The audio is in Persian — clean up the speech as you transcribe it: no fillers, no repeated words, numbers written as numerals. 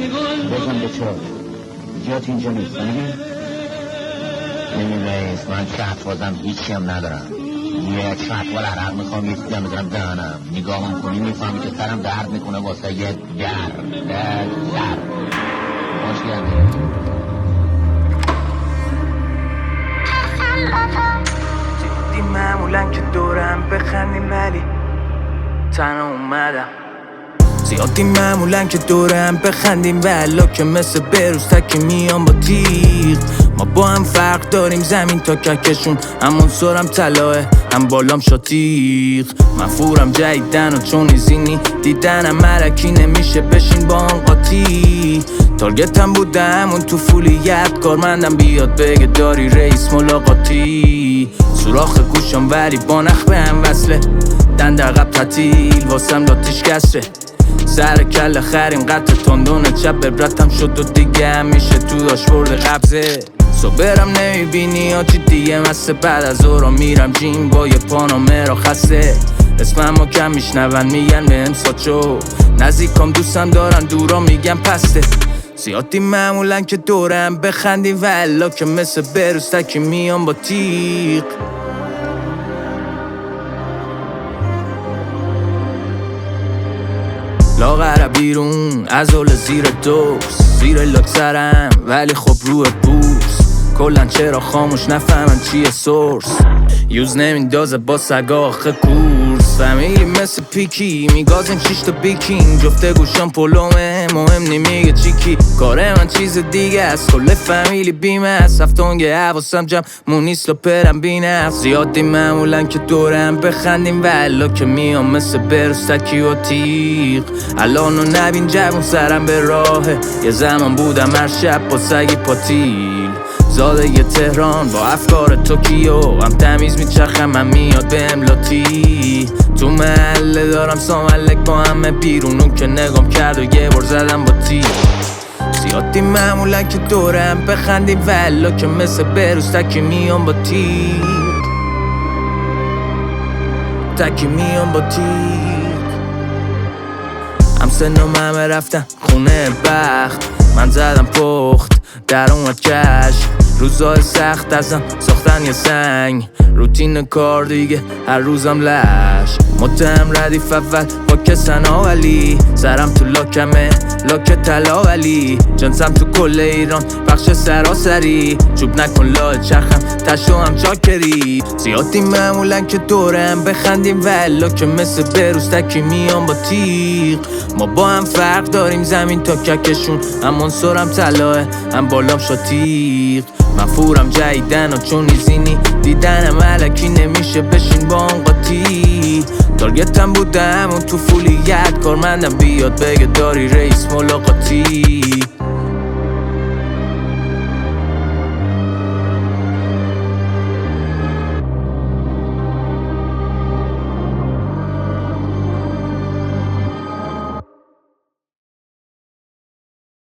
بزن به چرا جات اینجا نیست نمی رئیس من شهت بازم هیچی هم ندارم یک شهت وال عرق میخوام یه چیزی هم بزنم دهنم نگاه کنی میفهمی که سرم درد میکنه واسه یه در باش گرده جدی معمولا که دورم بخندیم ولی تنها اومدم زیادی معمولا که دورم بخندیم ولی که مثل بروز تکی میام با تیغ ما با هم فرق داریم زمین تا ککشون همون سرم طلاه هم بالام شاتیغ من فورم جدیدن و چون ایزینی دیدنم مرکی نمیشه بشین با هم قاطی تارگتم بوده همون تو فولیت کارمندم بیاد بگه داری رئیس ملاقاتی سوراخ گوشم وری با نخ به هم وصله دن در قب تعطیل واسم لاتیش کسره سر کل خریم قطع تندونه چپ ببرتم شد و دیگه همیشه تو داشبورد قبضه صبرم نمیبینی آجی دیگه مسته بعد از اورا میرم جیم با یه پانامه را خسته اسمم رو کم میشنون میگن به امساچو نزدیکام دوستم دارن دورا میگن پسته زیادی معمولا که دورم بخندیم ولا که مثل بروز تکی میام با تیغ لاغر بیرون از اول زیر دوست زیر لاکسرم ولی خب روی بوس کلن چرا خاموش نفهمن چیه سورس یوز نمیندازه با سگا آخه کورس فامیلی مثل پیکی میگازیم 6 تا بیکینگ جفته گوشم پلومه مهم نمیگه چیکی کاره من چیز دیگه است کل فامیلی بیمه است هفتونگه حواسم جمع مونیست و پرم بینه زیادی معمولا که دورم بخندیم ولا که میام مثل بروز تکی و تیغ الانو نبین جوون سرم به راهه یه زمان بودم هر شب با سگی پاتیل زاده یه تهران با افکار توکیو هم تمیز میچرخم من میاد به املاتی تو محله دارم ساملک با همه بیرونون که نگام کرد و یه بار زدم با تیر زیادی معمولا که دورم بخندیم ولا که مثل بروز تکی میام با تیر تکی میام با تیر هم سنم همه رفتن خونه بخت من زدم پخت در اومد کش روزای سخت ازم ساختن یه سنگ روتین کار دیگه هر روزم لش متهم ردیف اول با کسن آولی سرم تو لاکمه لاک طلا ولی جنسم تو کل ایران بخش سراسری چوب نکن لاه چرخم تشو هم چاکری زیادی معمولا که دورم بخندیم ولا که مثل بروز تکی میام با تیغ ما با هم فرق داریم زمین تا ککشون همون سرم طلاه هم بالام شاتیغ من فورم جدیدن و چون ایزینی دیدنم علکی نمیشه بشین با هم قاطی تارگتم بوده همون تو فولیت کارمندم بیاد بگه داری رئیس ملاقاتی